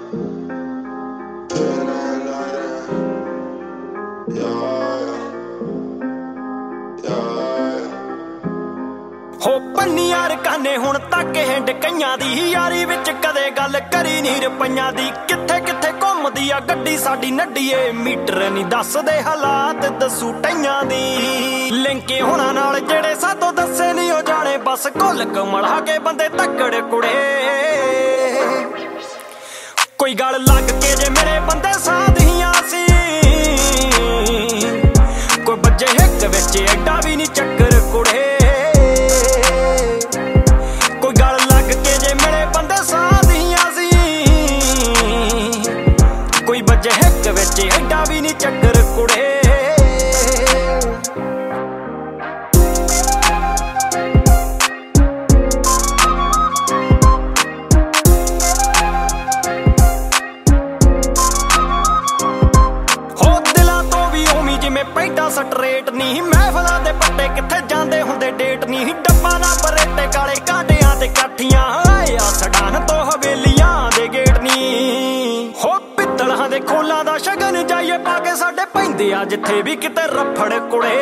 हो पन्नियां रकाने हुण तक हिंड कईयां दी यारी विच कदे गल करी नी रुपईयां दी किथे किथे घुमदी आ गड्डी साडी नड्डीए मीटर नी दसदे हालात दसू टईयां दी लिंके हुणां नाल जेड़े सातों दस्से नी हो जाने बस घुल कमला के बंदे तकड़ कुड़े कोई गल लग के जे मेरे बंदे साधियां सी कोई बज्जे हिक विच एडा भी नी चक्कर कुड़े बच्चे एडा भी नहीं चक्कर कुड़े हो दिलां तो भी ओमी जिवें पैंटा स्ट्रेट नहीं महफिलां दे पट्टे किथे जांदे हुंदे डेट नहीं डब्बा ना बरेटे काले कांटियां ते काठियां आया सडान तो हवेलियां दे गेट नहीं हो पित्तलां दे खोलां दा शगन जाइए पाके साडे पैंदे आ जिथे भी किते रफड़ कुड़े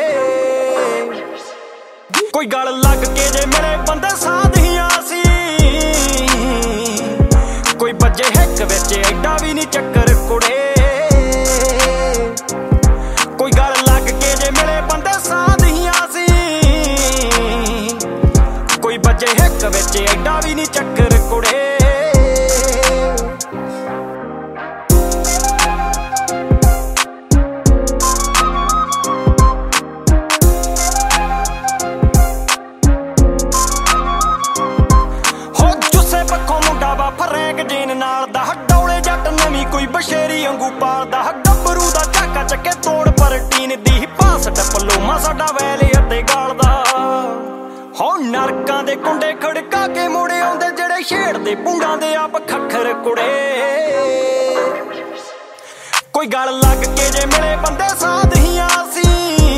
कोई गल लग के जे मेरे बंदे साधियां सी कोई बज्जे हिक विच एडा भी नी चक्कर कुड़े कोई गल लग के जे मेरे बंदे साधियां सी कोई बज्जे हिक विच एडा भी नी चक्कर कुड़े कोई बशेरी अंगू पालदा गब्बरू दा झाका चके तोड़ पर टीन दी भास डपलोमा साडा वैले अते गालदा हो नरकां दे कुंडे खड़का के मोड़े आउंदे जेड़े छेड़दे पुंडां दे आप खखर कुड़े कोई गल लग के जे मेरे बंदे साधियां सी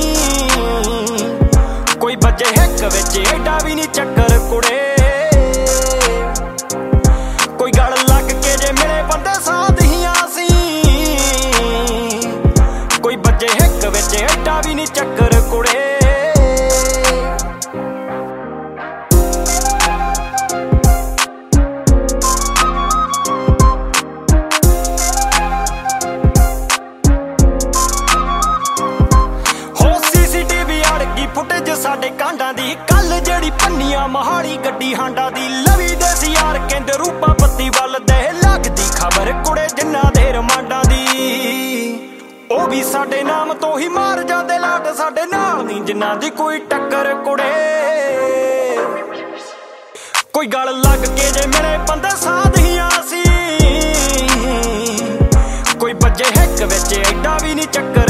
कोई बज्जे हिक विच एडा भी नी चक्कर कुड़े कोई गल लग के जे मेरे बंदे विच एडा भी नी चक्कर कुड़े हो CCTV अड़गी फुटेज साडे कांडां दी कल जेड़ी पन्नियां महाली गड्डी हांडा दी लवी दे सी यार कहंदे रूपा पत्ती वल दे लगदी खबर कुड़े जिन्ना दे रमांडा दी ओ भी साडे नाम तो ही मार जांदे लाट साडे नाल नी जिन्ना दी कोई टक्कर कुड़े कोई गल लग के जे मेरे बंदे साधियां सी कोई बज्जे हिक विच एडा भी नी चक्कर